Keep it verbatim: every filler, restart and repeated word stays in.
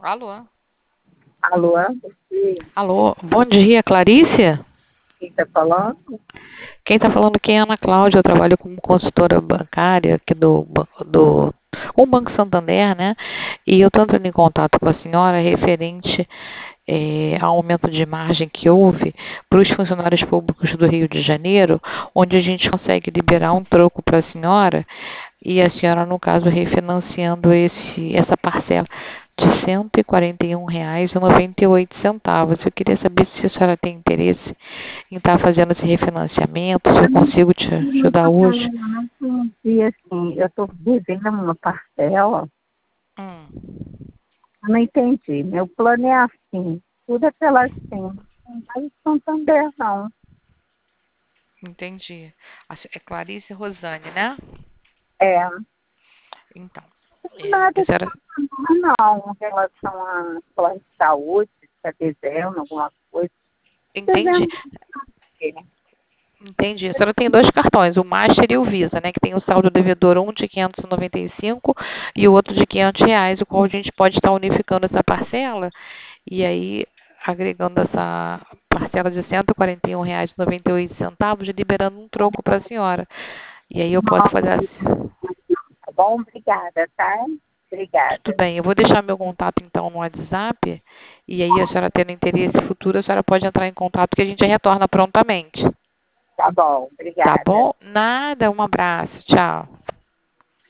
Alô? Alô, você? Alô, bom dia, Clarice? Quem está falando? Quem está falando aqui é a Ana Cláudia, eu trabalho como consultora bancária aqui do, ban- do com o Banco Santander, né? E eu estou entrando em contato com a senhora referente eh, ao aumento de margem que houve para os funcionários públicos do Rio de Janeiro, onde a gente consegue liberar um troco para a senhora e a senhora, no caso, refinanciando esse, essa parcela de cento e quarenta e um reais e noventa e oito centavos. Eu queria saber se a senhora tem interesse em estar fazendo esse refinanciamento, se eu consigo te ajudar hoje. E assim, eu estou devendo uma parcela. Hum, Eu não entendi. Meu plano é assim. Tudo é pela assim. Não vai Santander, não. entendi. A se- É Clarice Rosane, né? É, Então, não é, nada a de senhora Santander, não. Em relação a plano de saúde, se está devendo alguma coisa. entende? Devendo o quê? Entendi. A senhora tem dois cartões, o Master e o Visa, né? Que tem o saldo devedor, um de quinhentos e noventa e cinco e o outro de quinhentos reais, o qual a gente pode estar unificando essa parcela e aí agregando essa parcela de cento e quarenta e um reais e noventa e oito centavos e liberando um troco para a senhora. E aí eu posso fazer assim. Tá bom? Obrigada, tá? Tudo Obrigada. bem, eu vou deixar meu contato então no WhatsApp e aí a senhora tendo interesse futuro, a senhora pode entrar em contato que a gente retorna prontamente. Tá bom, Tá obrigada. bom? Nada, um abraço. Tchau.